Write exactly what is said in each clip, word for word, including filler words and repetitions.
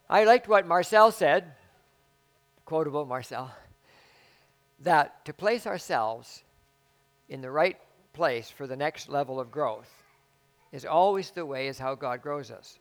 I liked what Marcel said, quotable Marcel, that to place ourselves in the right place for the next level of growth is always the way is how God grows us.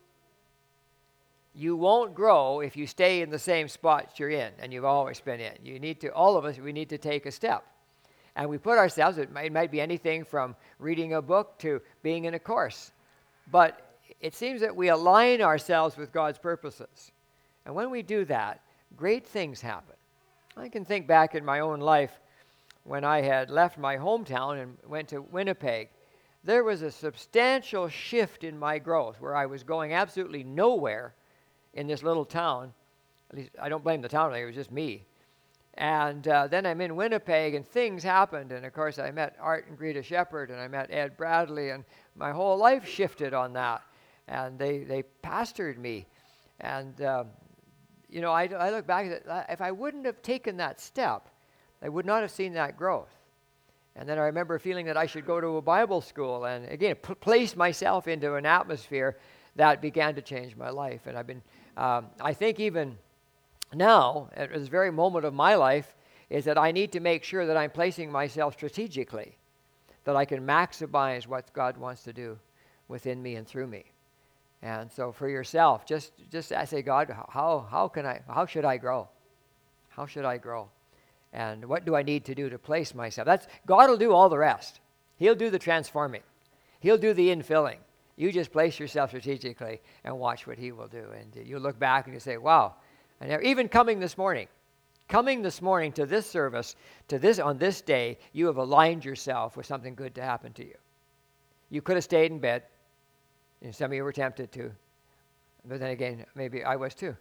You won't grow if you stay in the same spot you're in and you've always been in. You need to, all of us, we need to take a step. And we put ourselves, it might, it might be anything from reading a book to being in a course. But it seems that we align ourselves with God's purposes. And when we do that, great things happen. I can think back in my own life when I had left my hometown and went to Winnipeg. There was a substantial shift in my growth where I was going absolutely nowhere in this little town. At least I don't blame the town, it was just me. And uh, then I'm in Winnipeg and things happened. And of course I met Art and Greta Shepherd and I met Ed Bradley and my whole life shifted on that. And they, they pastored me. And, uh, you know, I, I look back at it, if I wouldn't have taken that step, I would not have seen that growth. And then I remember feeling that I should go to a Bible school and, again, p- place myself into an atmosphere that began to change my life. And I've been, um, I think even now, at this very moment of my life, is that I need to make sure that I'm placing myself strategically, that I can maximize what God wants to do within me and through me. And so for yourself, just just say, God, how how can I, how should I grow? How should I grow? And what do I need to do to place myself? That's God will do all the rest. He'll do the transforming. He'll do the infilling. You just place yourself strategically and watch what He will do. And you look back and you say, wow. And even coming this morning, coming this morning to this service, to this on this day, you have aligned yourself with something good to happen to you. You could have stayed in bed. And some of you were tempted to. But then again, maybe I was too.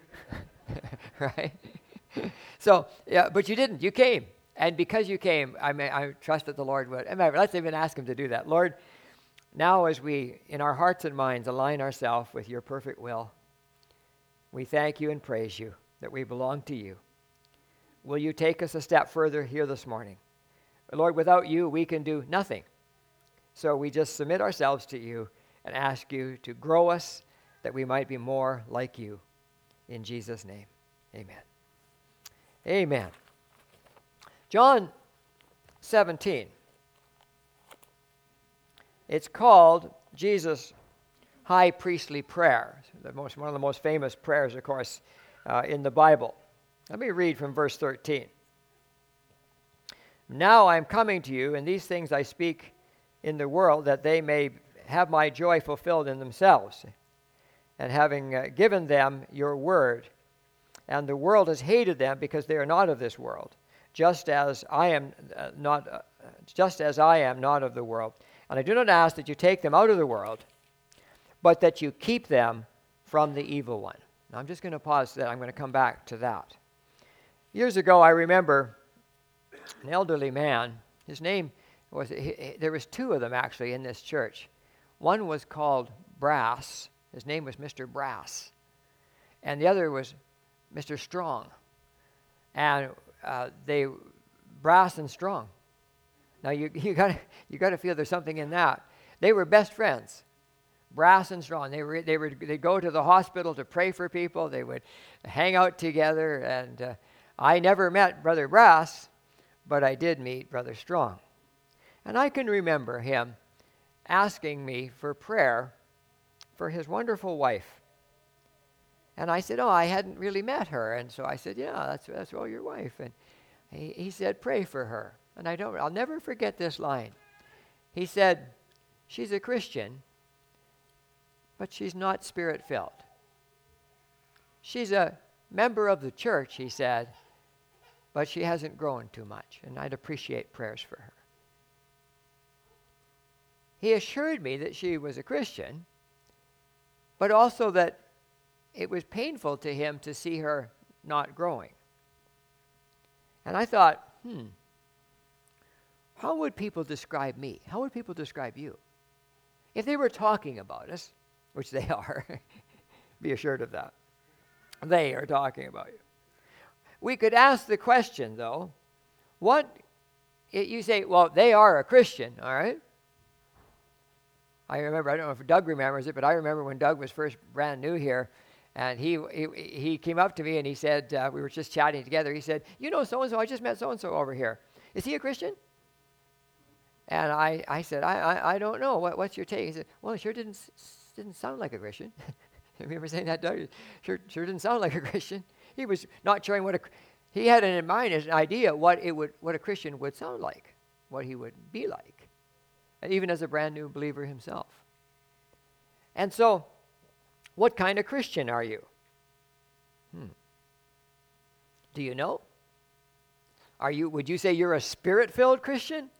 Right? So, yeah, but you didn't. You came. And because you came, I may, I trust that the Lord would. And let's even ask Him to do that. Lord, now as we, in our hearts and minds, align ourselves with Your perfect will, we thank You and praise You that we belong to You. Will You take us a step further here this morning? Lord, without You, we can do nothing. So we just submit ourselves to You and ask You to grow us that we might be more like You. In Jesus' name, amen. Amen. John seventeen. It's called Jesus' high priestly prayer. The most, one of the most famous prayers, of course, uh, in the Bible. Let me read from verse thirteen. Now I am coming to you, and these things I speak in the world, that they may have my joy fulfilled in themselves, and having uh, given them your word. And the world has hated them because they are not of this world, just as I am uh, not, uh, just as I am not of the world. And I do not ask that you take them out of the world, but that you keep them from the evil one. Now I'm just going to pause there. I'm going to come back to that. Years ago, I remember an elderly man. His name was, he, he, there was two of them actually in this church. One was called Brass. His name was Mister Brass. And the other was Mister Strong. And uh, they, Brass and Strong. Now you you got you got to feel there's something in that. They were best friends, Brass and Strong. They were they were they go to the hospital to pray for people. They would hang out together. And uh, I never met Brother Brass, but I did meet Brother Strong. And I can remember him asking me for prayer for his wonderful wife. And I said, oh, I hadn't really met her. And so I said, yeah, that's that's well, your wife. And he, he said, pray for her. And I don't, I'll never forget this line. He said, she's a Christian, but she's not Spirit-filled. She's a member of the church, he said, but she hasn't grown too much, and I'd appreciate prayers for her. He assured me that she was a Christian, but also that it was painful to him to see her not growing. And I thought, hmm, how would people describe me? How would people describe you? If they were talking about us, which they are, be assured of that. They are talking about you. We could ask the question, though, what, you say, well, they are a Christian, all right? I remember, I don't know if Doug remembers it, but I remember when Doug was first brand new here, And he, he he came up to me and he said, uh, we were just chatting together. He said, you know so-and-so, I just met so-and-so over here. Is he a Christian? And I, I said, I, I I don't know. What, what's your take? He said, well, it sure didn't didn't sound like a Christian. Remember saying that, Doug? Sure, sure didn't sound like a Christian. He was not showing what a, he had in mind as an idea what it would, what a Christian would sound like, what he would be like, even as a brand new believer himself. And so, what kind of Christian are you? Hmm. Do you know? Are you? Would you say you're a spirit-filled Christian?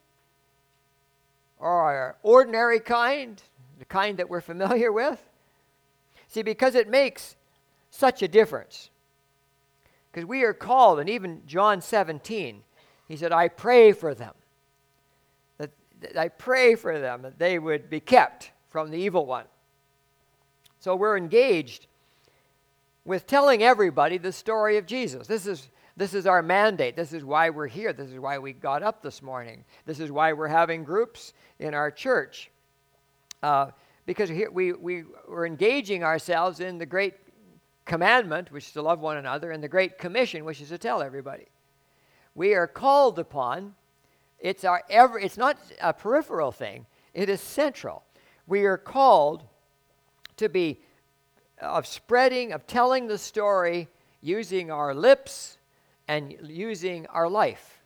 Or ordinary kind, the kind that we're familiar with? See, because it makes such a difference. Because we are called, and even John seventeen, he said, I pray for them. That, that I pray for them that they would be kept from the evil one. So we're engaged with telling everybody the story of Jesus. This is This is our mandate. This is why we're here. This is why we got up this morning. This is why we're having groups in our church. Uh, because here we, we, we're engaging ourselves in the great commandment, which is to love one another, and the great commission, which is to tell everybody. We are called upon. It's, our ever, it's not a peripheral thing. It is central. We are called to be of spreading, of telling the story using our lips and using our life.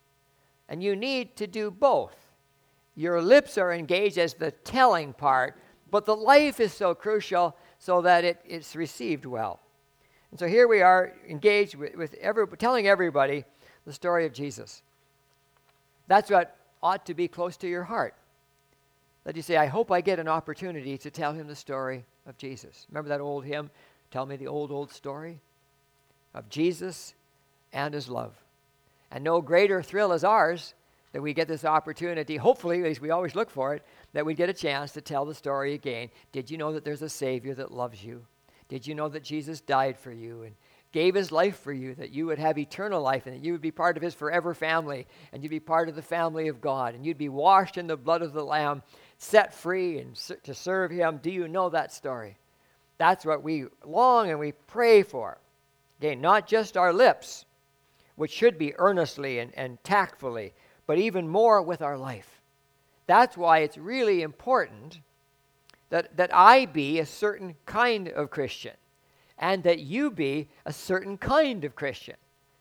And you need to do both. Your lips are engaged as the telling part, but the life is so crucial so that it, it's received well. And so here we are engaged with, with every, telling everybody the story of Jesus. That's what ought to be close to your heart. That you say, I hope I get an opportunity to tell him the story of Jesus. Remember that old hymn, Tell Me the Old, Old Story? Of Jesus and his love. And no greater thrill is ours that we get this opportunity, hopefully, at least we always look for it, that we get a chance to tell the story again. Did you know that there's a Savior that loves you? Did you know that Jesus died for you and gave his life for you, that you would have eternal life and that you would be part of his forever family and you'd be part of the family of God and you'd be washed in the blood of the Lamb, set free and to serve him? Do you know that story? That's what we long and we pray for. Again, not just our lips, which should be earnestly and, and tactfully, but even more with our life. That's why it's really important that, that I be a certain kind of Christian and that you be a certain kind of Christian.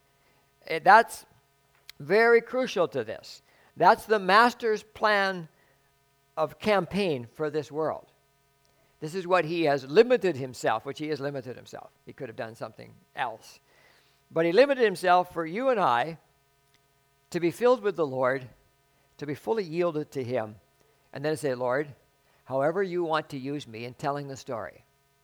That's very crucial to this. That's the master's plan of campaign for this world. This is what he has limited himself, which he has limited himself. He could have done something else. But he limited himself for you and I to be filled with the Lord, to be fully yielded to him, and then say, Lord, however you want to use me in telling the story,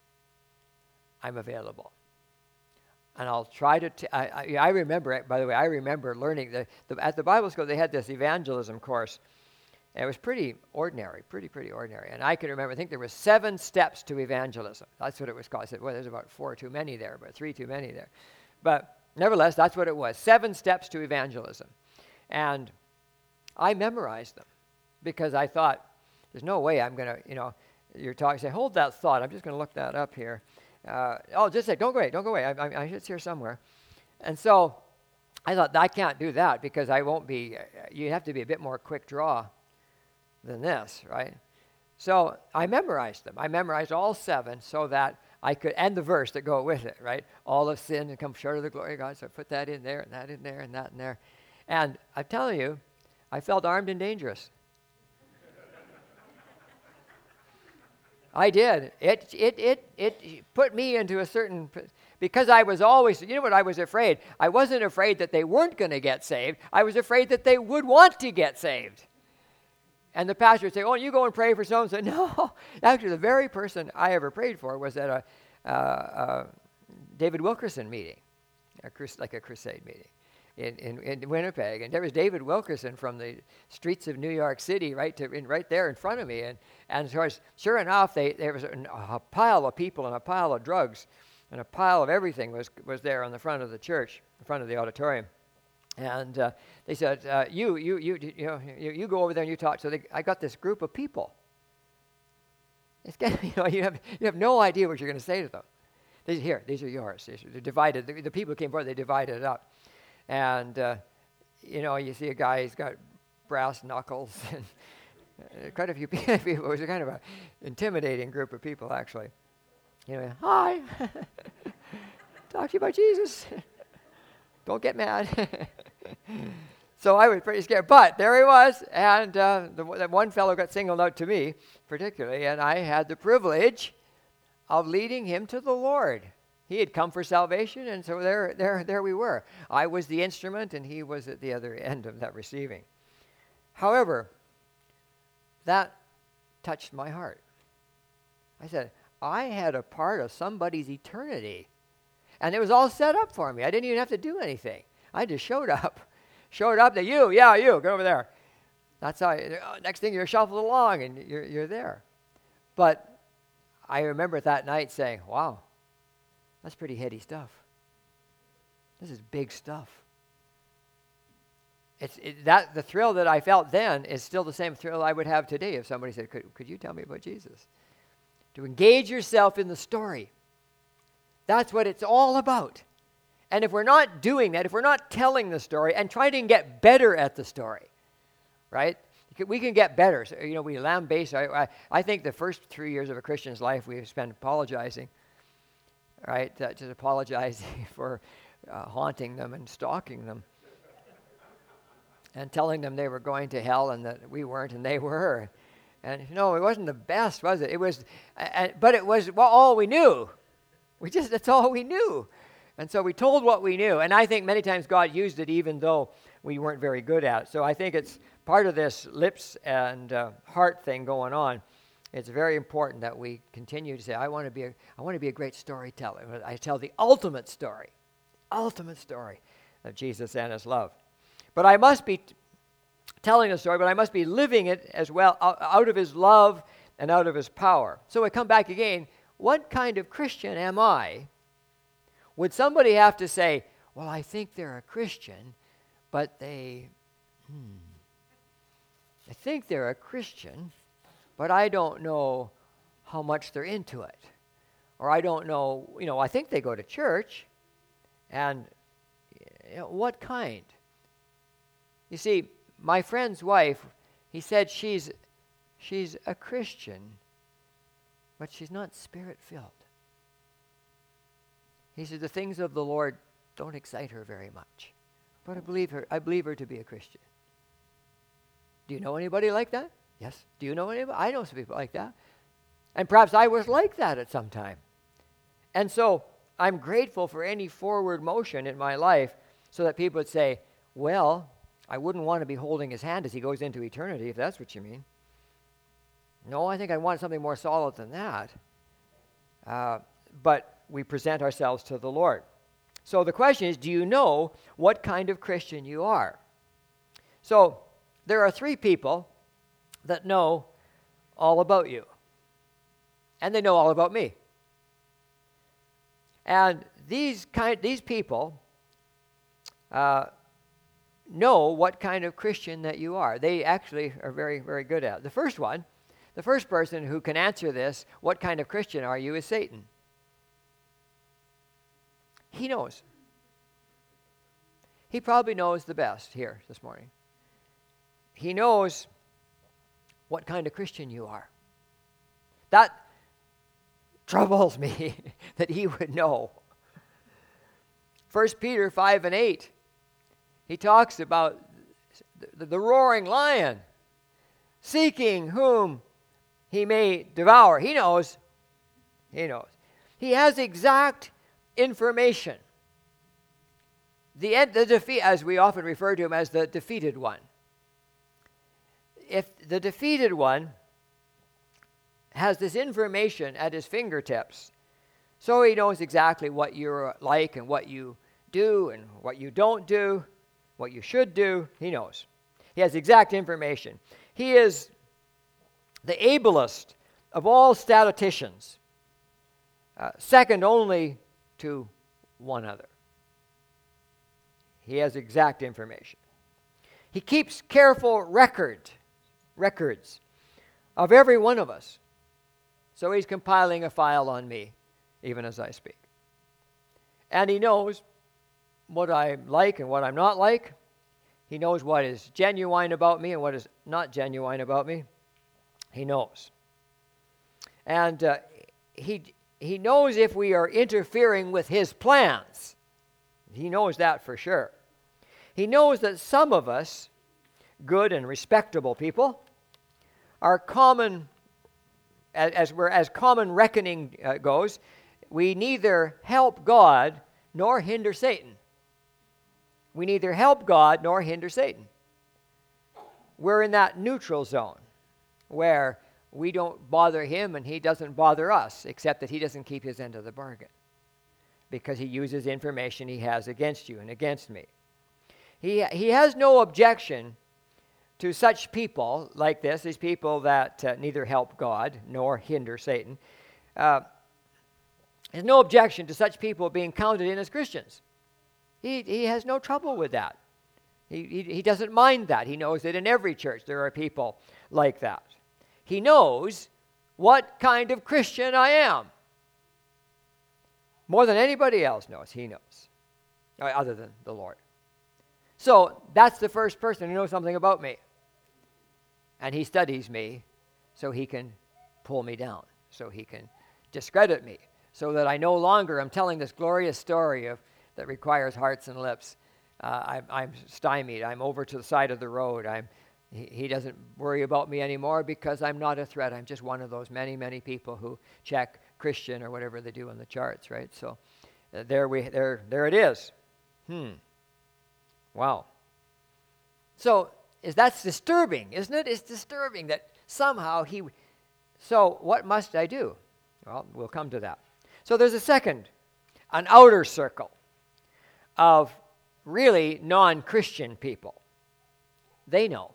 I'm available. And I'll try to, t- I, I, I remember, by the way, I remember learning, the, the, at the Bible school they had this evangelism course, and it was pretty ordinary, pretty, pretty ordinary. And I can remember, I think there were seven steps to evangelism. That's what it was called. I said, well, there's about four too many there, but three too many there. But nevertheless, that's what it was, seven steps to evangelism. And I memorized them because I thought, there's no way I'm going to, you know, you're talking, say, hold that thought. I'm just going to look that up here. Uh, oh, just say, don't go away, don't go away. I, I, I, it's here somewhere. And so I thought, I can't do that because I won't be, you have to be a bit more quick draw than this, right? So I memorized them. I memorized all seven so that I could, and the verse that go with it, right? All of sin and come short of the glory of God. So I put that in there and that in there and that in there. And I'm telling you, I felt armed and dangerous. I did. It, it, it, it put me into a certain, because I was always, you know what I was afraid? I wasn't afraid that they weren't going to get saved. I was afraid that they would want to get saved. And the pastor would say, oh, you go and pray for someone. So no, actually the very person I ever prayed for was at a uh, uh, David Wilkerson meeting, a crus- like a crusade meeting in, in, in Winnipeg. And there was David Wilkerson from the streets of New York City right to in, right there in front of me. And, and of course, sure enough, they, there was a, a pile of people and a pile of drugs and a pile of everything was, was there on the front of the church, in front of the auditorium. And uh, they said, uh, you, you, you, you know, you, you go over there and you talk. So they, I got this group of people. It's, you know, you have, you have no idea what you're going to say to them. These, here, these are yours. These are, they're divided. The, the people who came forward, they divided it up. And, uh, you know, you see a guy, he's got brass knuckles. And uh, quite a few people. It was a kind of an intimidating group of people, actually. You know, hi. Talk to you about Jesus. Don't get mad. So I was pretty scared. But there he was. And uh, the, the one fellow got singled out to me, particularly, and I had the privilege of leading him to the Lord. He had come for salvation, and so there, there, there we were. I was the instrument, and he was at the other end of that receiving. However, that touched my heart. I said, I had a part of somebody's eternity, and it was all set up for me. I didn't even have to do anything. I just showed up. Showed up that you, yeah, you, go over there. That's how, I, oh, next thing you're shuffled along, and you're, you're there. But I remember that night saying, wow, that's pretty heady stuff. This is big stuff. It's it, that the thrill that I felt then is still the same thrill I would have today if somebody said, could, could you tell me about Jesus? To engage yourself in the story. That's what it's all about. And if we're not doing that, if we're not telling the story and trying to get better at the story, right? We can get better. So, you know, we lambaste. I, I, I think the first three years of a Christian's life we spend apologizing, right? Uh, just apologizing for uh, haunting them and stalking them and telling them they were going to hell and that we weren't and they were. And, you know, it wasn't the best, was it? It was, uh, but it was well, all we knew. We just, that's all we knew. And so we told what we knew. And I think many times God used it even though we weren't very good at it. So I think it's part of this lips and uh, heart thing going on. It's very important that we continue to say, I want to be a, I want to be a great storyteller. I tell the ultimate story, ultimate story of Jesus and his love. But I must be t- telling a story, but I must be living it as well out of his love and out of his power. So I come back again, what kind of Christian am I? Would somebody have to say, well, I think they're a Christian, but they, hmm, I think they're a Christian, but I don't know how much they're into it. Or I don't know, you know, I think they go to church, and you know, what kind? You see, my friend's wife, he said she's she's a Christian, but she's not Spirit-filled. He said the things of the Lord don't excite her very much. But I believe her, I believe her to be a Christian. Do you know anybody like that? Yes. Do you know anybody? I know some people like that. And perhaps I was like that at some time. And so I'm grateful for any forward motion in my life so that people would say, well, I wouldn't want to be holding his hand as he goes into eternity, if that's what you mean. No, I think I want something more solid than that. Uh, but we present ourselves to the Lord. So the question is, do you know what kind of Christian you are? So there are three people that know all about you. And they know all about me. And these kind, these people uh, know what kind of Christian that you are. They actually are very, very good at it. The first one, the first person who can answer this, what kind of Christian are you, is Satan. He knows. He probably knows the best here this morning. He knows what kind of Christian you are. That troubles me that he would know. First Peter five and eight, he talks about the, the roaring lion seeking whom he may devour. He knows. He knows. He has exact information. The, the defeat, as we often refer to him as the defeated one. If the defeated one has this information at his fingertips, so he knows exactly what you're like and what you do and what you don't do, what you should do, he knows. He has exact information. He is the ablest of all statisticians, uh, second only to one other. He has exact information. He keeps careful record, records of every one of us. So he's compiling a file on me, even as I speak. And he knows what I like and what I'm not like. He knows what is genuine about me and what is not genuine about me. He knows. And uh, he, he knows if we are interfering with his plans. He knows that for sure. He knows that some of us, good and respectable people, are common, as, as, we're, as common reckoning uh, goes, we neither help God nor hinder Satan. We neither help God nor hinder Satan. We're in that neutral zone where we don't bother him and he doesn't bother us, except that he doesn't keep his end of the bargain because he uses information he has against you and against me. He, he has no objection to such people like this, these people that uh, neither help God nor hinder Satan. Uh, there's no objection to such people being counted in as Christians. He, he has no trouble with that. He, he, he doesn't mind that. He knows that in every church there are people like that. He knows what kind of Christian I am. More than anybody else knows, he knows, other than the Lord. So that's the first person who knows something about me. And he studies me so he can pull me down, so he can discredit me, so that I no longer am telling this glorious story of that requires hearts and lips. Uh, I'm, I'm stymied. I'm over to the side of the road. I'm, he, he doesn't worry about me anymore because I'm not a threat. I'm just one of those many, many people who check Christian or whatever they do on the charts, right? So uh, there we, there, there it is. Hmm. Wow. So is that's disturbing, isn't it? It's disturbing that somehow he... So what must I do? Well, we'll come to that. So there's a second, an outer circle of really non-Christian people. They know.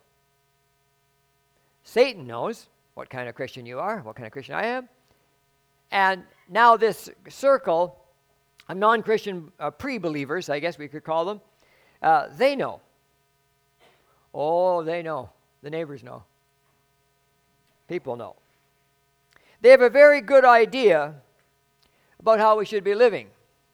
Satan knows what kind of Christian you are, what kind of Christian I am. And now this circle of non-Christian uh, pre-believers, I guess we could call them, uh, they know. Oh, they know. The neighbors know. People know. They have a very good idea about how we should be living.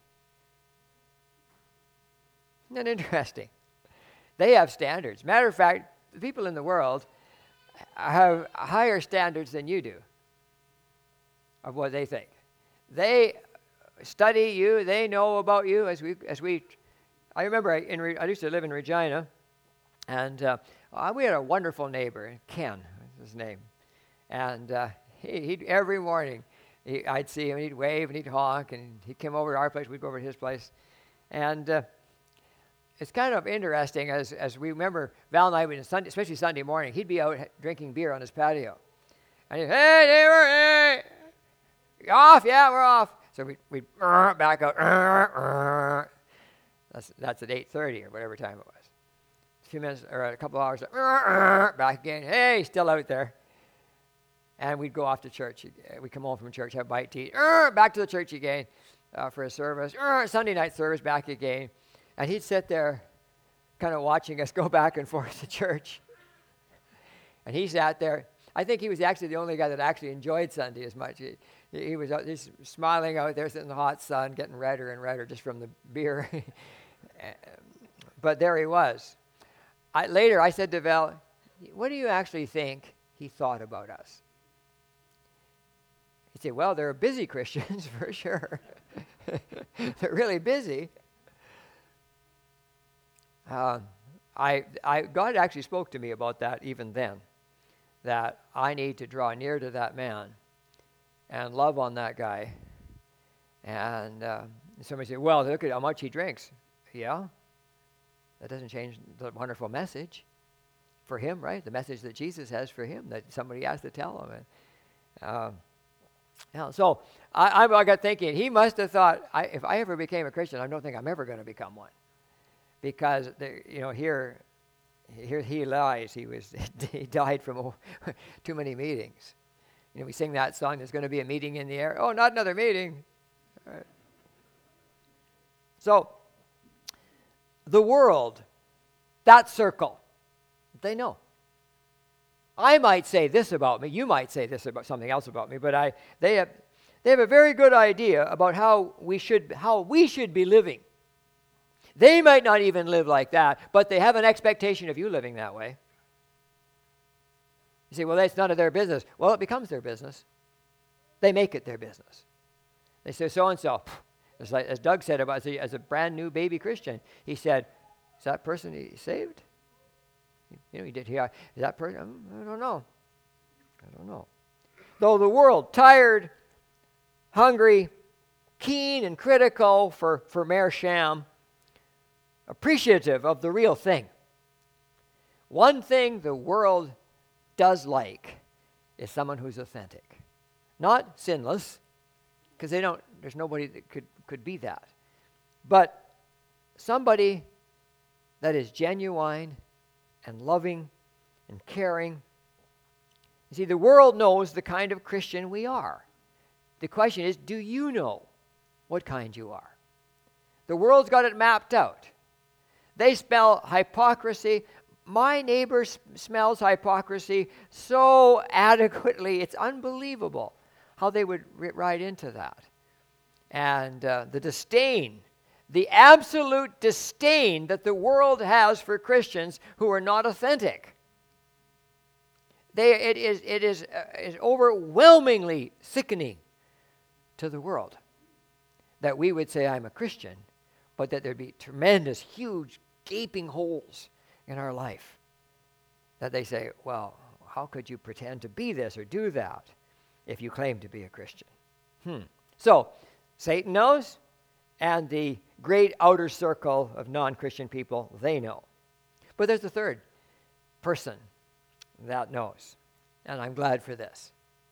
Isn't that interesting? They have standards. Matter of fact, the people in the world have higher standards than you do of what they think. They study you. They know about you as we as we. I remember I, in, I used to live in Regina, and uh, we had a wonderful neighbor, Ken was his name, and uh, he he'd, every morning he, I'd see him, and he'd wave and he'd honk, and he'd come over to our place. We'd go over to his place, and. Uh, It's kind of interesting as as we remember Val and I, would, Sunday, especially Sunday morning, he'd be out drinking beer on his patio. And he'd, hey, neighbor, hey, you off? Yeah, we're off. So we'd, we'd uh, back out. Uh, uh. That's that's at eight thirty or whatever time it was. A few minutes or a couple of hours, uh, uh, back again. Hey, still out there. And we'd go off to church. We'd come home from church, have a bite to eat. Uh, back to the church again uh, for a service. Uh, Sunday night service, back again. And he'd sit there kind of watching us go back and forth to church. And he sat there. I think he was actually the only guy that actually enjoyed Sunday as much. He, he was just smiling out there, sitting in the hot sun, getting redder and redder just from the beer. But there he was. I, later, I said to Val, what do you actually think he thought about us? He'd say, well, they're busy Christians for sure. They're really busy. Uh, I, I, God actually spoke to me about that even then, that I need to draw near to that man and love on that guy. And uh, somebody said, well, look at how much he drinks. Yeah, that doesn't change the wonderful message for him, right? The message that Jesus has for him, that somebody has to tell him. And, uh, yeah, so I, I got thinking, he must have thought, I, if I ever became a Christian, I don't think I'm ever going to become one. Because, the, you know, here, here he lies. He was he died from oh, too many meetings. You know, we sing that song, there's going to be a meeting in the air. Oh, not another meeting. All right. So, the world, that circle, they know. I might say this about me. You might say this about something else about me. But I, they have, They have a very good idea about how we should how we should be living. They might not even live like that, but they have an expectation of you living that way. You say, well, that's none of their business. Well, it becomes their business. They make it their business. They say, so-and-so. It's like, as Doug said about as a, as a brand new baby Christian, he said, is that person saved? You know, he did hear, is that person? I don't know. I don't know. Though the world, tired, hungry, keen and critical for, for mere sham, appreciative of the real thing. One thing the world does like is someone who's authentic. Not sinless, because they don't, there's nobody that could, could be that. But somebody that is genuine and loving and caring. You see, the world knows the kind of Christian we are. The question is, do you know what kind you are? The world's got it mapped out. They spell hypocrisy. My neighbor s- smells hypocrisy so adequately. It's unbelievable how they would r- ride into that. And uh, the disdain, the absolute disdain that the world has for Christians who are not authentic. They, it is, it is, uh, is overwhelmingly sickening to the world that we would say, I'm a Christian, but that there'd be tremendous, huge, gaping holes in our life. That they say, well, how could you pretend to be this or do that if you claim to be a Christian? Hmm. So, Satan knows, and the great outer circle of non-Christian people, they know. But there's a third person that knows, and I'm glad for this.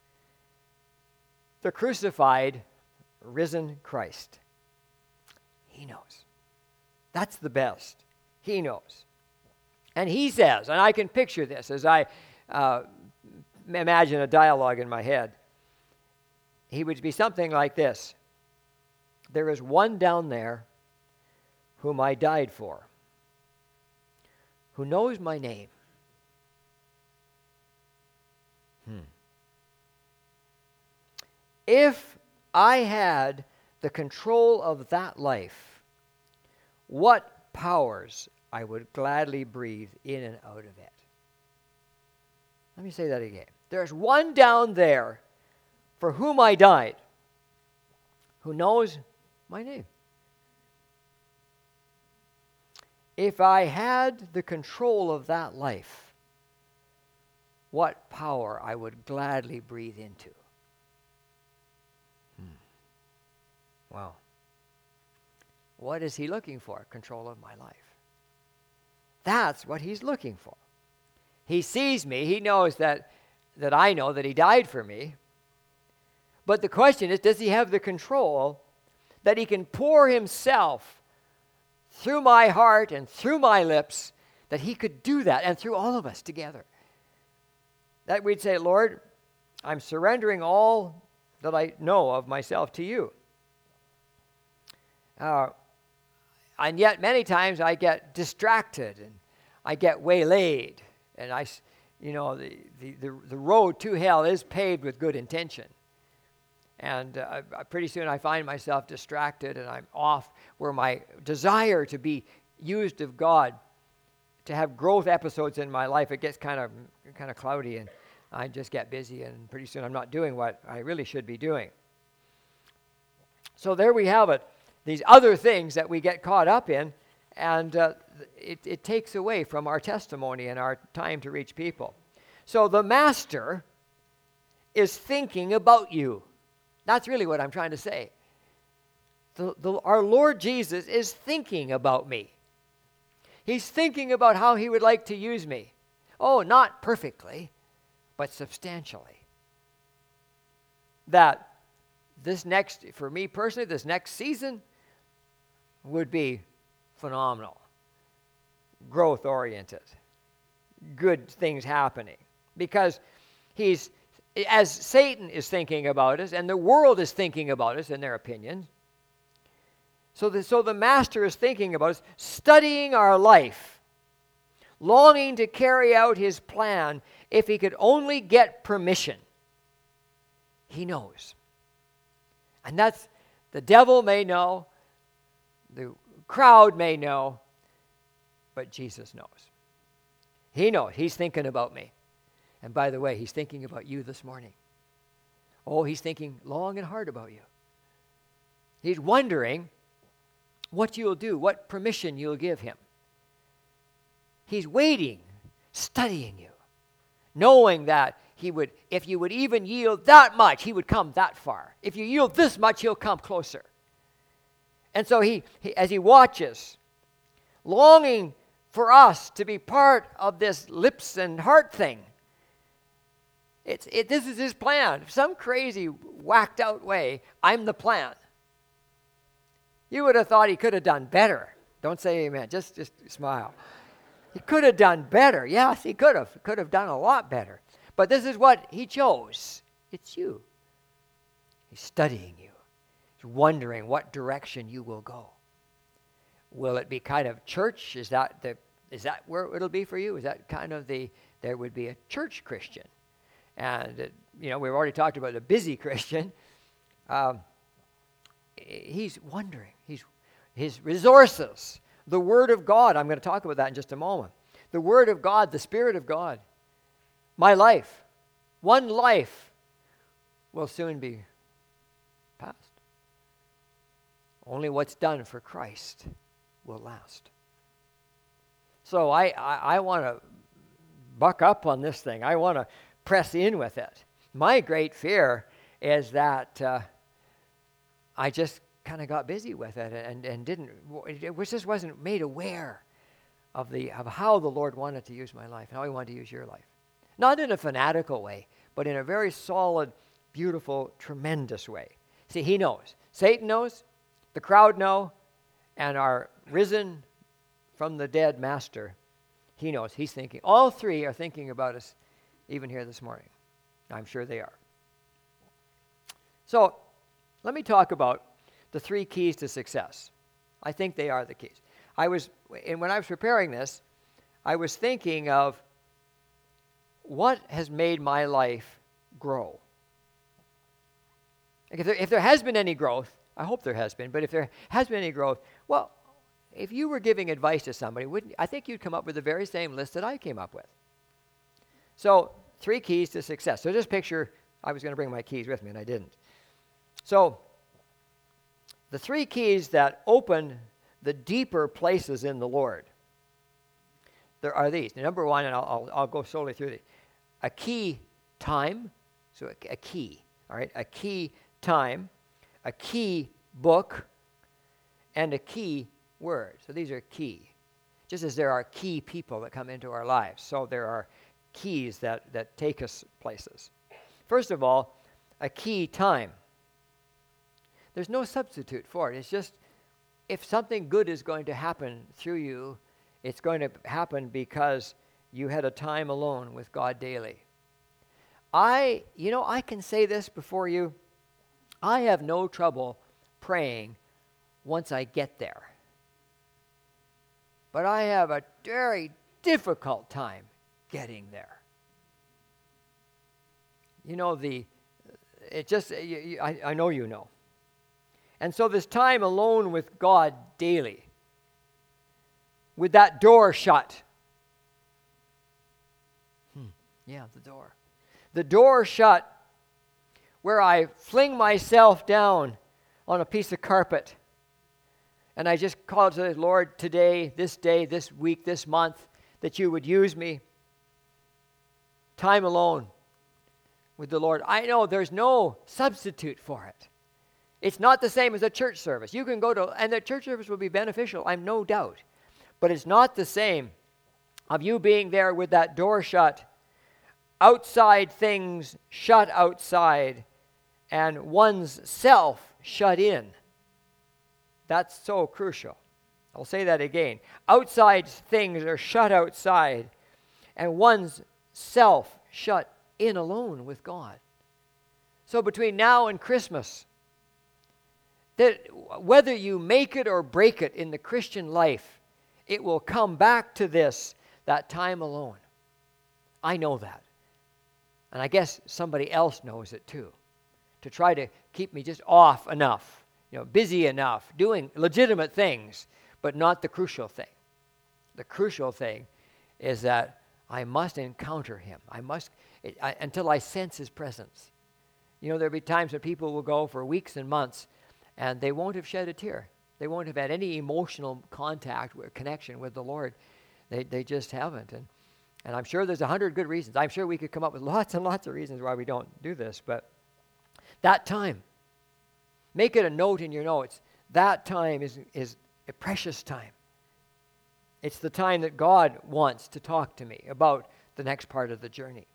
The crucified, risen Christ. He knows. That's the best. He knows. And he says, and I can picture this as I uh, imagine a dialogue in my head. He would be something like this. There is one down there whom I died for, who knows my name. Hmm. If I had the control of that life, what powers I would gladly breathe in and out of it. Let me say that again. There's one down there for whom I died, who knows my name. If I had the control of that life, what power I would gladly breathe into. Hmm. Wow. What is he looking for? Control of my life. That's what he's looking for. He sees me. He knows that, that I know that he died for me. But the question is, does he have the control that he can pour himself through my heart and through my lips, that he could do that, and through all of us together? That we'd say, Lord, I'm surrendering all that I know of myself to you. Uh, and yet many times I get distracted and I get waylaid. And I, you know, the, the, the, the road to hell is paved with good intention. And uh, pretty soon I find myself distracted and I'm off where my desire to be used of God, to have growth episodes in my life, it gets kind of kind of cloudy and I just get busy and pretty soon I'm not doing what I really should be doing. So there we have it. These other things that we get caught up in, and uh, it, it takes away from our testimony and our time to reach people. So the master is thinking about you. That's really what I'm trying to say. The, the, our Lord Jesus is thinking about me. He's thinking about how he would like to use me. Oh, not perfectly, but substantially. That this next, for me personally, this next season would be phenomenal, growth-oriented, good things happening. Because he's, as Satan is thinking about us, and the world is thinking about us in their opinions, so the, so the master is thinking about us, studying our life, longing to carry out his plan if he could only get permission. He knows. And that's, the devil may know, the crowd may know, but Jesus knows. He knows. He's thinking about me. And by the way, he's thinking about you this morning. Oh, he's thinking long and hard about you. He's wondering what you'll do, what permission you'll give him. He's waiting, studying you, knowing that he would, if you would even yield that much, he would come that far. If you yield this much, he'll come closer. And so he, he as he watches, longing for us to be part of this lips and heart thing, it's, it, this is his plan. Some crazy, whacked out way, I'm the plan. You would have thought he could have done better. Don't say amen. Just, just smile. He could have done better. Yes, he could have. Could have done a lot better. But this is what he chose. It's you. He's studying you. He's wondering what direction you will go. Will it be kind of church? Is that the? Is that where it'll be for you? Is that kind of the? There would be a church Christian, and it, you know we've already talked about the busy Christian. Um, he's wondering. He's his resources. The Word of God, I'm going to talk about that in just a moment. The Word of God, the Spirit of God. My life, one life will soon be past. Only what's done for Christ will last. So I, I, I want to buck up on this thing. I want to press in with it. My great fear is that uh, I just kind of got busy with it and, and didn't, it just wasn't made aware of the of how the Lord wanted to use my life, how he wanted to use your life. Not in a fanatical way, but in a very solid, beautiful, tremendous way. See, he knows. Satan knows, the crowd know, and our risen from the dead master, he knows. He's thinking. All three are thinking about us even here this morning. I'm sure they are. So, let me talk about the three keys to success. I think they are the keys. I was, and when I was preparing this, I was thinking of what has made my life grow. Like if, there, if there has been any growth, I hope there has been, but if there has been any growth, well, if you were giving advice to somebody, wouldn't, I think you'd come up with the very same list that I came up with. So, three keys to success. So just picture, I was going to bring my keys with me, and I didn't. So, the three keys that open the deeper places in the Lord, there are these. Number one, and I'll, I'll, I'll go slowly through these. A key time, so a, a key, all right? A key time, a key book, and a key word. So these are key. Just as there are key people that come into our lives, so there are keys that, that take us places. First of all, a key time. There's no substitute for it. It's just, if something good is going to happen through you, it's going to happen because you had a time alone with God daily. I, you know, I can say this before you. I have no trouble praying once I get there. But I have a very difficult time getting there. You know, the, it just, you, you, I, I know you know. And so this time alone with God daily, with that door shut. Hmm. Yeah, the door. The door shut where I fling myself down on a piece of carpet and I just call to the Lord today, this day, this week, this month, that you would use me. Time alone with the Lord. I know there's no substitute for it. It's not the same as a church service. You can go to, and the church service will be beneficial, I'm no doubt. But it's not the same of you being there with that door shut, outside things shut outside, and one's self shut in. That's so crucial. I'll say that again. Outside things are shut outside, and one's self shut in alone with God. So between now and Christmas, that whether you make it or break it in the Christian life, it will come back to this, that time alone. I know that. And I guess somebody else knows it too. To try to keep me just off enough, you know, busy enough, doing legitimate things, but not the crucial thing. The crucial thing is that I must encounter him. I must, it, I, until I sense his presence. You know, there'll be times when people will go for weeks and months, and they won't have shed a tear. They won't have had any emotional contact, or connection with the Lord. They they just haven't. And and I'm sure there's a hundred good reasons. I'm sure we could come up with lots and lots of reasons why we don't do this. But that time, make it a note in your notes. That time is is a precious time. It's the time that God wants to talk to me about the next part of the journey.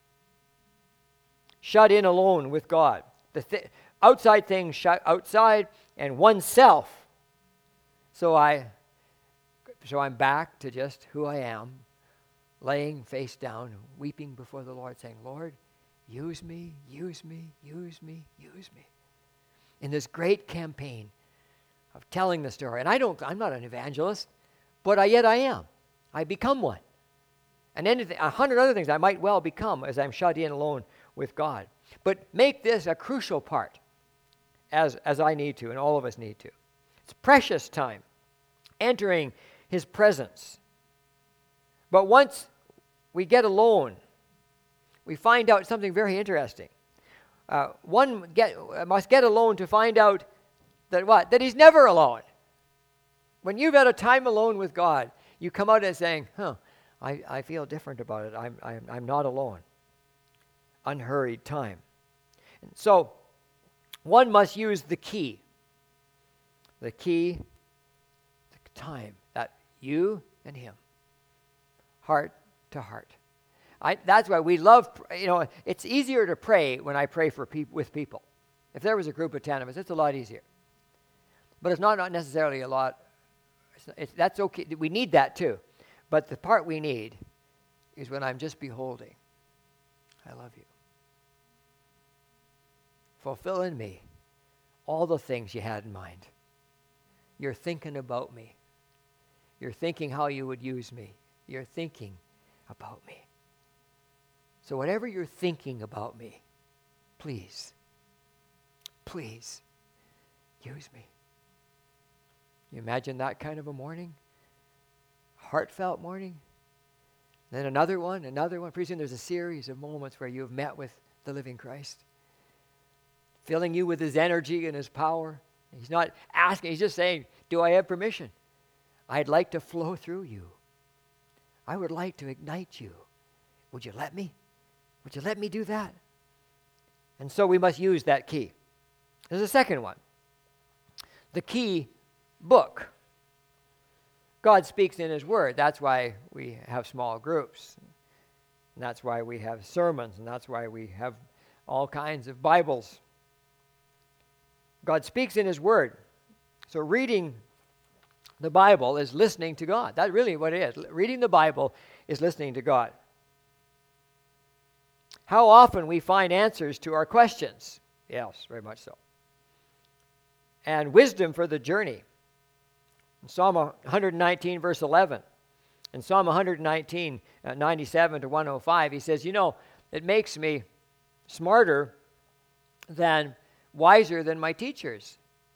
Shut in alone with God. The th- outside things shut outside, and oneself. So I, so I'm back to just who I am, laying face down, weeping before the Lord, saying, Lord, use me, use me, use me, use me. In this great campaign of telling the story. And I don't, I'm not an evangelist, but I, yet I am. I become one. And anything, a hundred other things I might well become as I'm shut in alone with God. But make this a crucial part, as, as I need to, and all of us need to. It's precious time, entering his presence. But once we get alone, we find out something very interesting. Uh, one get, must get alone to find out that what? That he's never alone. When you've had a time alone with God, you come out and saying, huh, I, I feel different about it. I'm, I'm, I'm not alone. Unhurried time. And so, one must use the key. The key, the time, that you and him, heart to heart. I, that's why we love, you know, it's easier to pray when I pray for peop- with people. If there was a group of ten of us, it's a lot easier. But it's not, not necessarily a lot, it's, it's, that's okay, we need that too. But the part we need is when I'm just beholding, I love you. Fulfill in me all the things you had in mind. You're thinking about me. You're thinking how you would use me. You're thinking about me. So whatever you're thinking about me, please, please use me. You imagine that kind of a morning? Heartfelt morning? Then another one, another one. Pretty soon there's a series of moments where you've met with the living Christ, filling you with his energy and his power. He's not asking, he's just saying, do I have permission? I'd like to flow through you. I would like to ignite you. Would you let me? Would you let me do that? And so we must use that key. There's a second one. The key book. God speaks in his word. That's why we have small groups. And that's why we have sermons. And that's why we have all kinds of Bibles. God speaks in his word. So reading the Bible is listening to God. That's really what it is. Reading the Bible is listening to God. How often we find answers to our questions? Yes, very much so. And wisdom for the journey. In Psalm one nineteen, verse eleven. In Psalm one nineteen, uh, ninety-seven to one oh five, he says, you know, it makes me smarter than, wiser than my teachers.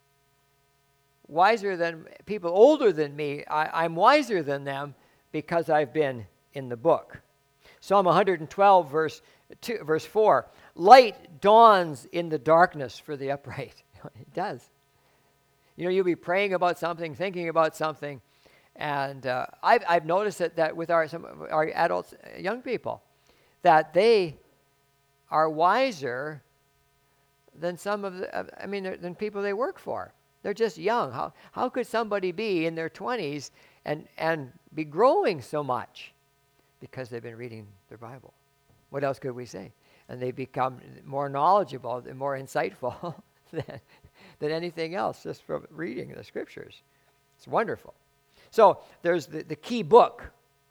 Wiser than people older than me. I, I'm wiser than them because I've been in the book. Psalm one twelve, verse two, verse four. Light dawns in the darkness for the upright. It does. You know, you'll be praying about something, thinking about something, and uh, I've, I've noticed that, that with our some of our adults, young people, that they are wiser than some of the, uh, I mean, than people they work for. They're just young. How how could somebody be in their twenties and and be growing so much? Because they've been reading their Bible. What else could we say? And they become more knowledgeable and more insightful than, than anything else just from reading the scriptures. It's wonderful. So there's the, the key book.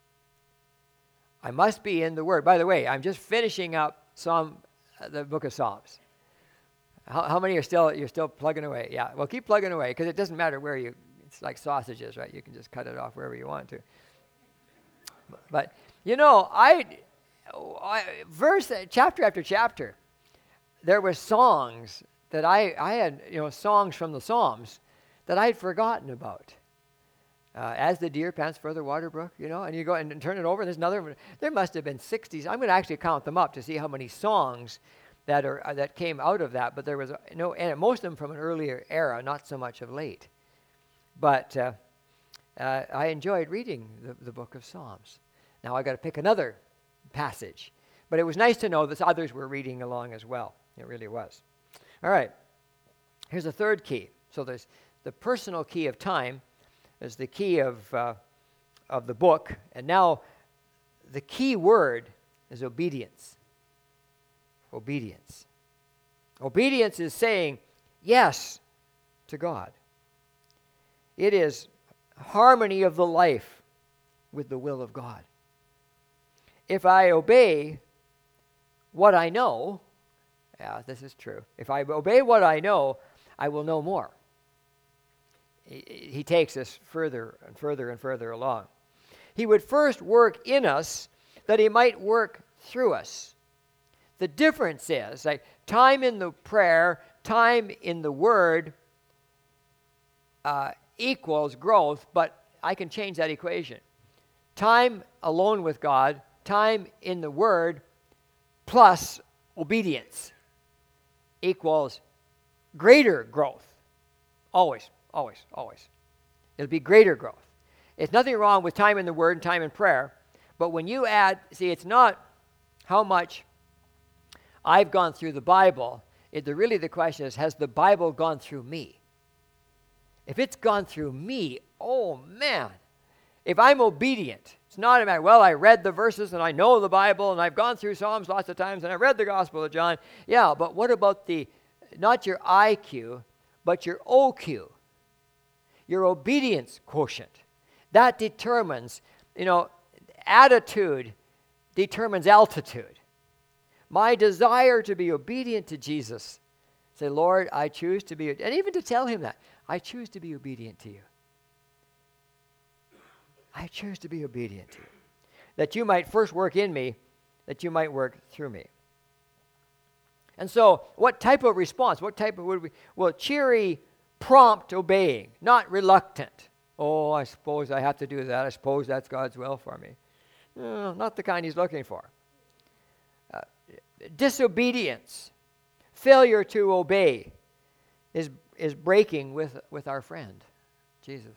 I must be in the Word. By the way, I'm just finishing up Psalm, uh, the book of Psalms. How, how many are still, you're still plugging away? Yeah, well, keep plugging away because it doesn't matter where you, it's like sausages, right? You can just cut it off wherever you want to. But, you know, I, I verse, chapter after chapter, there were songs that I, I had, you know, songs from the Psalms that I'd forgotten about. Uh, as the deer pants for the water brook, you know, and you go and, and turn it over, and there's another one. There must have been sixties. I'm going to actually count them up to see how many songs that are uh, that came out of that. But there was uh, no, and most of them from an earlier era, not so much of late. But uh, uh, I enjoyed reading the, the book of Psalms. Now I got to pick another passage, but it was nice to know that others were reading along as well. It really was. All right. Here's the third key. So there's the personal key of time. Is the key of uh, of the book, and now the key word is obedience. Obedience. Obedience is saying yes to God. It is harmony of the life with the will of God. If I obey what I know, yeah, this is true. If I obey what I know, I will know more. He takes us further and further and further along. He would first work in us that he might work through us. The difference is, like, time in the prayer, time in the word uh, equals growth, but I can change that equation. Time alone with God, time in the word, plus obedience equals greater growth. Always. Always, always. It'll be greater growth. It's nothing wrong with time in the Word and time in prayer, but when you add, see, it's not how much I've gone through the Bible. It, the, really the question is, has the Bible gone through me? If it's gone through me, oh man, if I'm obedient, it's not a matter, well, I read the verses and I know the Bible and I've gone through Psalms lots of times and I read the Gospel of John. Yeah, but what about the, not your I Q, but your O Q? Your obedience quotient. That determines, you know, attitude determines altitude. My desire to be obedient to Jesus. Say, Lord, I choose to be, and even to tell him that, I choose to be obedient to you. I choose to be obedient to you. That you might first work in me, that you might work through me. And so, what type of response, what type of, would we, well, cheery, prompt obeying, not reluctant. Oh, I suppose I have to do that. I suppose that's God's will for me. No, not the kind he's looking for. Uh, disobedience, failure to obey is, is breaking with, with our friend, Jesus.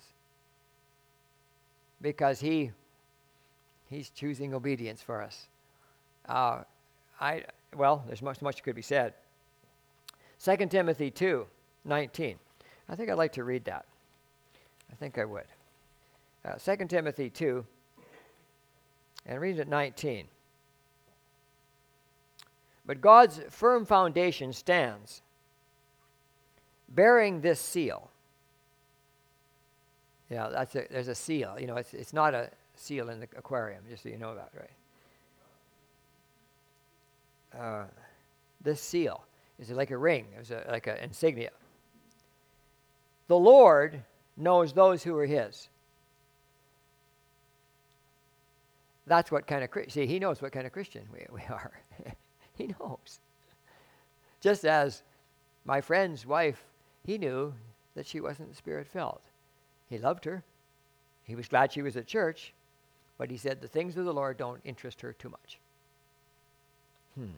Because he he's choosing obedience for us. Uh, I well, there's much much could be said. Second Timothy two nineteen. I think I'd like to read that. I think I would. Uh, Second Timothy two, and read it nineteen. But God's firm foundation stands, bearing this seal. Yeah, that's a, there's a seal. You know, it's it's not a seal in the aquarium, just so you know that, right? Uh, this seal is like a ring. It's a, like an insignia. The Lord knows those who are his. That's what kind of Christian, see, he knows what kind of Christian we, we are. He knows. Just as my friend's wife, he knew that she wasn't Spirit-filled. He loved her. He was glad she was at church, but he said the things of the Lord don't interest her too much. Hmm.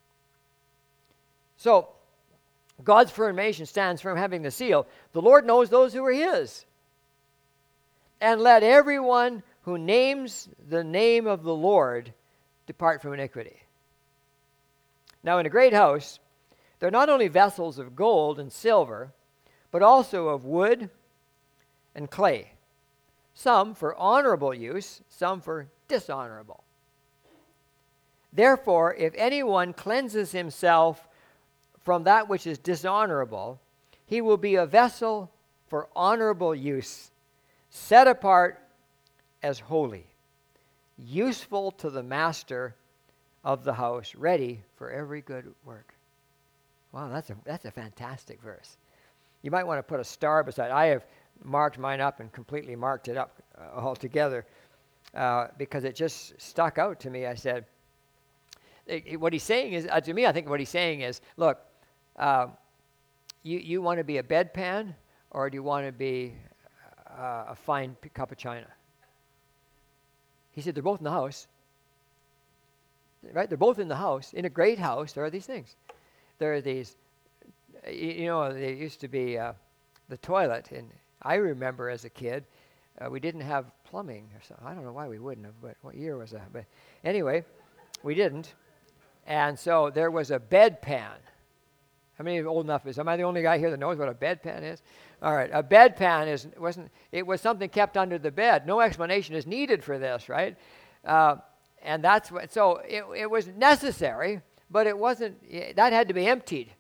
So, God's formation stands firm, having the seal. The Lord knows those who are his. And let everyone who names the name of the Lord depart from iniquity. Now, in a great house, there are not only vessels of gold and silver, but also of wood and clay, some for honorable use, some for dishonorable. Therefore, if anyone cleanses himself from that which is dishonorable, he will be a vessel for honorable use, set apart as holy, useful to the master of the house, ready for every good work. Wow, that's a that's a fantastic verse. You might want to put a star beside it. I have marked mine up and completely marked it up uh, altogether uh, because it just stuck out to me. I said, it, it, what he's saying is, uh, to me, I think what he's saying is, look, uh, you, you want to be a bedpan, or do you want to be uh, a fine p- cup of china? He said, they're both in the house. Right? They're both in the house. In a great house, there are these things. There are these, you, you know, there used to be uh, the toilet. And I remember as a kid, uh, we didn't have plumbing or something. I don't know why we wouldn't have, but what year was that? But anyway, we didn't. And so there was a bedpan. How many old enough is? Am I the only guy here that knows what a bedpan is? All right, a bedpan is wasn't. It was something kept under the bed. No explanation is needed for this, right? Uh, and that's what. So it it was necessary, but it wasn't. That had to be emptied.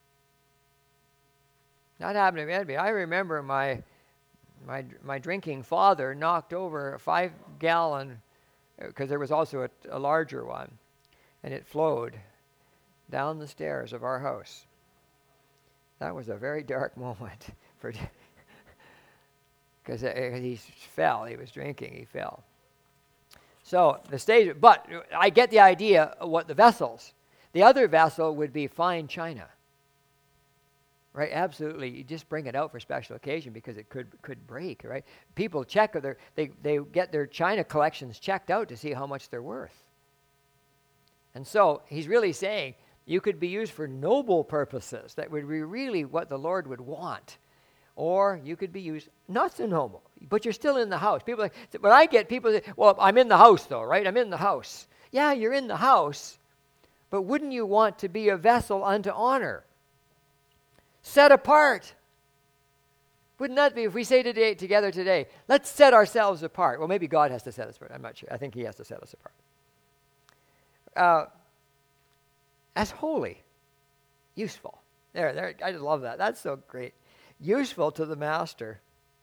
That happened to be emptied. I remember my my my drinking father knocked over a five gallon, because there was also a, a larger one, and it flowed down the stairs of our house. That was a very dark moment for, because he fell. He was drinking. He fell. So the stage, but I get the idea of what the vessels. The other vessel would be fine china. Right? Absolutely. You just bring it out for special occasion because it could could break. Right? People check their they they get their china collections checked out to see how much they're worth. And so he's really saying, you could be used for noble purposes. That would be really what the Lord would want. Or you could be used not so noble, but you're still in the house. People, like, when I get people say, well, I'm in the house though, right? I'm in the house. Yeah, you're in the house, but wouldn't you want to be a vessel unto honor? Set apart. Wouldn't that be, if we say today together today, let's set ourselves apart. Well, maybe God has to set us apart. I'm not sure. I think he has to set us apart. Uh, As holy, useful. There, there. I just love that. That's so great. Useful to the master,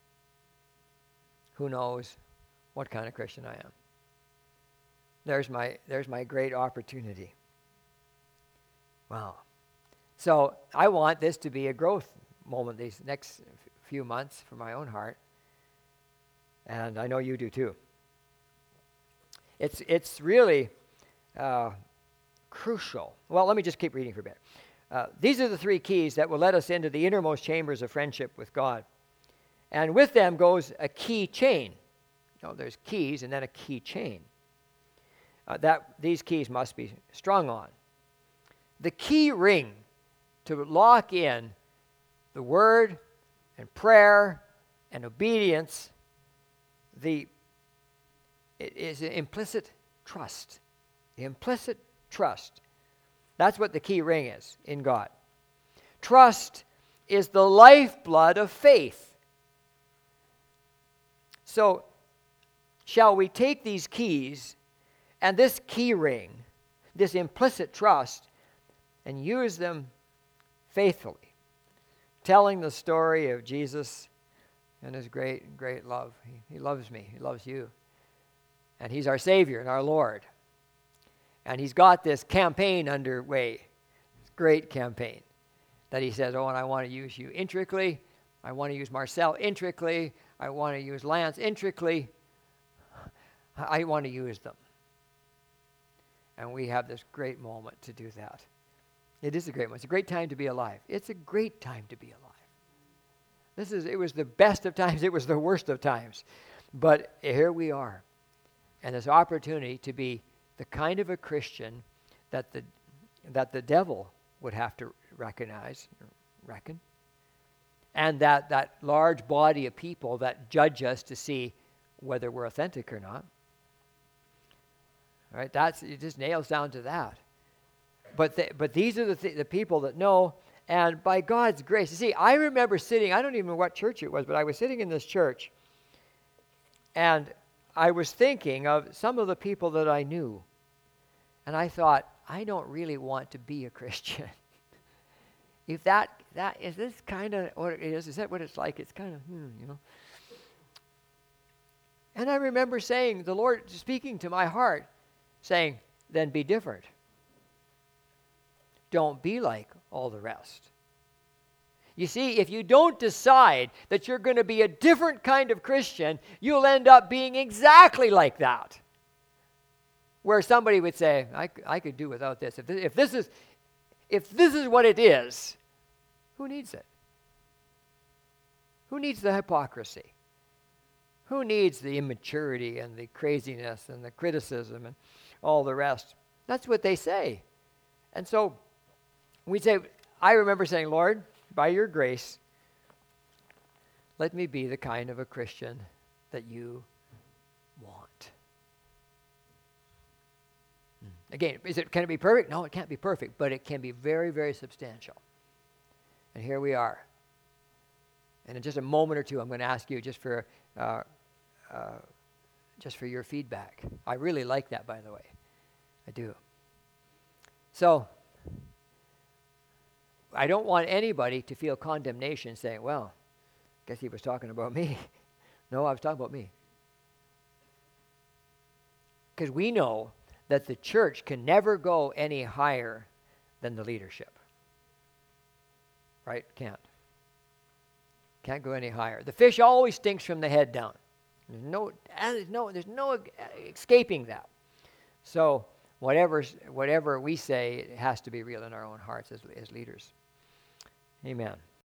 who knows what kind of Christian I am. There's my, there's my great opportunity. Wow. So I want this to be a growth moment these next few months for my own heart, and I know you do too. It's it's really. Uh, Crucial. Well, let me just keep reading for a bit. Uh, these are the three keys that will let us into the innermost chambers of friendship with God. And with them goes a key chain. You know, there's keys and then a key chain. Uh, that these keys must be strung on. The key ring to lock in the word and prayer and obedience, the it is an implicit trust. The implicit trust. That's what the key ring is in God. Trust is the lifeblood of faith. So, shall we take these keys and this key ring, this implicit trust, and use them faithfully, telling the story of Jesus and his great, great love. He, he loves me. He loves you. And he's our Savior and our Lord. And he's got this campaign underway, this great campaign, that he says, oh, and I want to use you intricately. I want to use Marcel intricately. I want to use Lance intricately. I want to use them. And we have this great moment to do that. It is a great moment. It's a great time to be alive. It's a great time to be alive. This is, it was the best of times. It was the worst of times. But here we are. And this opportunity to be the kind of a Christian that the that the devil would have to recognize, reckon, and that that large body of people that judge us to see whether we're authentic or not. All right, that's it. Just nails down to that. But the, but these are the th- the people that know, and by God's grace, you see, I remember sitting. I don't even know what church it was, but I was sitting in this church, and I was thinking of some of the people that I knew, and I thought, I don't really want to be a Christian. If that, that is this kind of what it is, is that what it's like? It's kind of, hmm, you know. And I remember saying, the Lord speaking to my heart, saying, then be different. Don't be like all the rest. You see, if you don't decide that you're going to be a different kind of Christian, you'll end up being exactly like that. Where somebody would say, I, I could do without this. If this, if this is if this is what it is, who needs it? Who needs the hypocrisy? Who needs the immaturity and the craziness and the criticism and all the rest? That's what they say. And so we say, I remember saying, Lord, by your grace, let me be the kind of a Christian that you want. Again, is it, can it be perfect? No, it can't be perfect, but it can be very, very substantial. And here we are. And in just a moment or two, I'm going to ask you just for uh, uh, just for your feedback. I really like that, by the way. I do. So, I don't want anybody to feel condemnation saying, well, I guess he was talking about me. No, I was talking about me. Because we know that the church can never go any higher than the leadership. Right? Can't. Can't go any higher. The fish always stinks from the head down. There's no, there's no, there's no escaping that. So whatever, whatever we say, it has to be real in our own hearts as, as leaders. Amen.